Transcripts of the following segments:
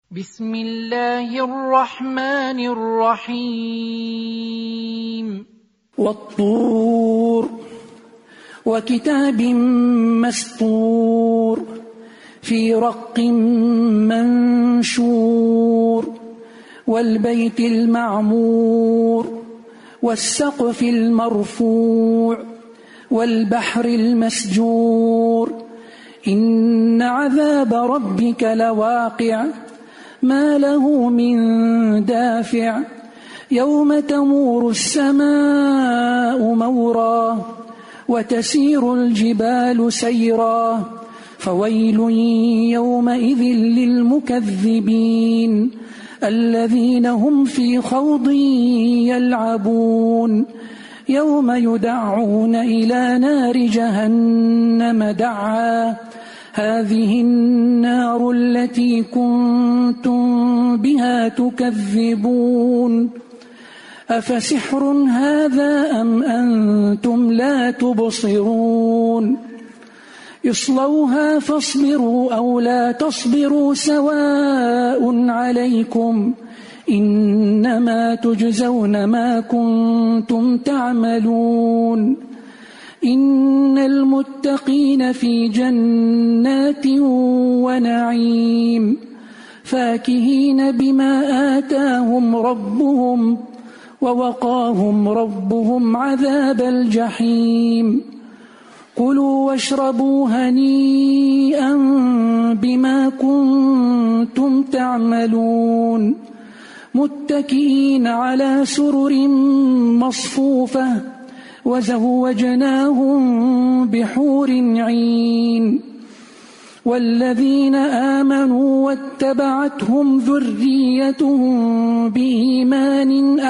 بسم الله الرحمن الرحيم. والطور وكتاب مسطور في رق منشور والبيت المعمور والسقف المرفوع والبحر المسجور إن عذاب ربك لواقع ما له من دافع يوم تمور السماء مورا وتسير الجبال سيرا فويل يومئذ للمكذبين الذين هم في خوض يلعبون يوم يدعون إلى نار جهنم دعا هذه النار التي كنتم بها تكذبون أفسحر هذا أم أنتم لا تبصرون اصلوها فاصبروا أو لا تصبروا سواء عليكم إنما تجزون ما كنتم تعملون إن المتقين في جنات ونعيم فاكهين بما آتاهم ربهم ووقاهم ربهم عذاب الجحيم كلوا واشربوا هنيئا بما كنتم تعملون متكئين على سرر مصفوفة وزوجناهم بحور عين والذين آمنوا واتبعتهم ذريتهم بإيمان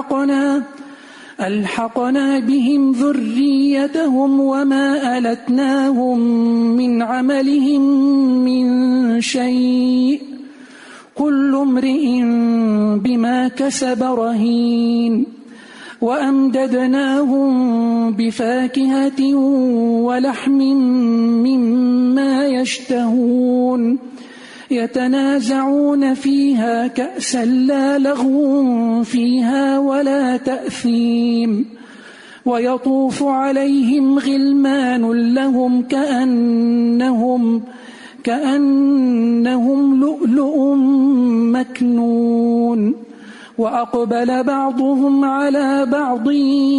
ألحقنا بهم ذريتهم وما ألتناهم من عملهم من شيء كل امرئ بما كسب رهين وأمددناهم بفاكهة ولحم مما يشتهون يتنازعون فيها كأسا لا لغو فيها ولا تأثيم ويطوف عليهم غلمان لهم كأنهم لؤلؤ مكنون وأقبل بعضهم على بعض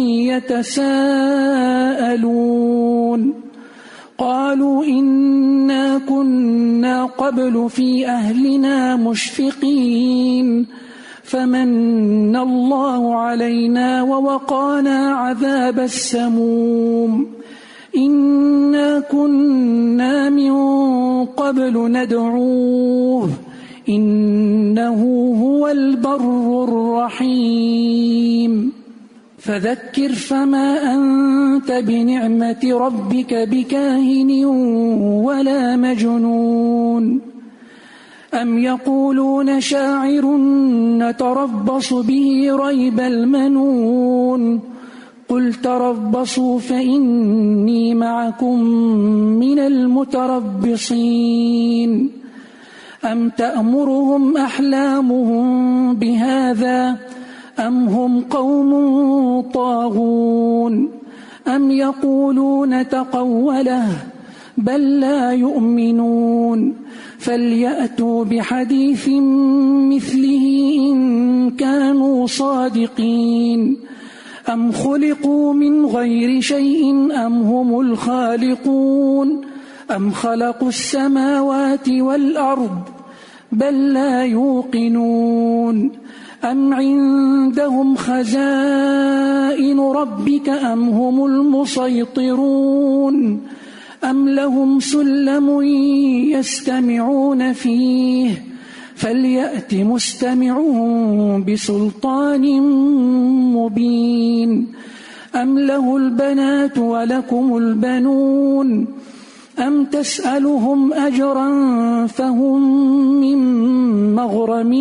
يتساءلون قالوا إنا كنا قبل في أهلنا مشفقين فمن الله علينا ووقانا عذاب السموم إنا كنا من قبل ندعوه إنه هو البر الرحيم فذكر فما أنت بنعمة ربك بكاهن ولا مجنون أم يقولون شاعر نتربص به ريب المنون قل تربصوا فإني معكم من المتربصين أم تأمرهم أحلامهم بهذا أم هم قوم طاغون أم يقولون تقوله بل لا يؤمنون فليأتوا بحديث مثله إن كانوا صادقين أم خلقوا من غير شيء أم هم الخالقون أم خلقوا السماوات والأرض بل لا يوقنون أم عندهم خزائن ربك أم هم المسيطرون أم لهم سلم يستمعون فيه فليأت مستمعون بسلطان مبين أم له البنات ولكم البنون أم تسألهم أجرا فهم من مغرم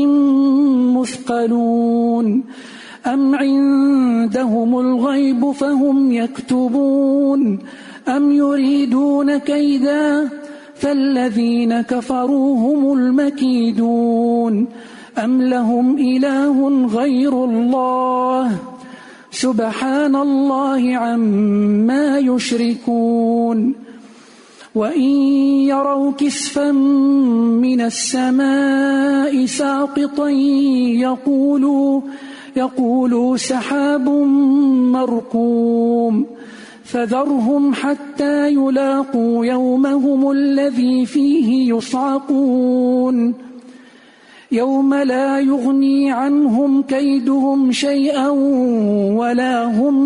مثقلون أم عندهم الغيب فهم يكتبون أم يريدون كيدا فالذين كفروا هم المكيدون أم لهم إله غير الله سبحان الله عما يشركون وإن يروا كسفا من السماء ساقطا يقولوا سحاب مركوم فذرهم حتى يلاقوا يومهم الذي فيه يصعقون يوم لا يغني عنهم كيدهم شيئا ولا هم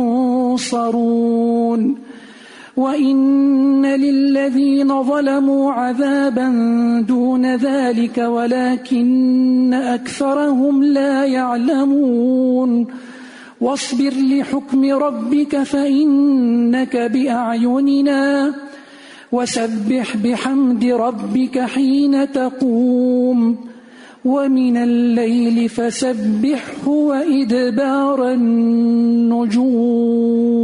ينصرون وإن للذين ظلموا عذابا دون ذلك ولكن أكثرهم لا يعلمون واصبر لحكم ربك فإنك بأعيننا وسبح بحمد ربك حين تقوم ومن الليل فسبحه وإدبار النجوم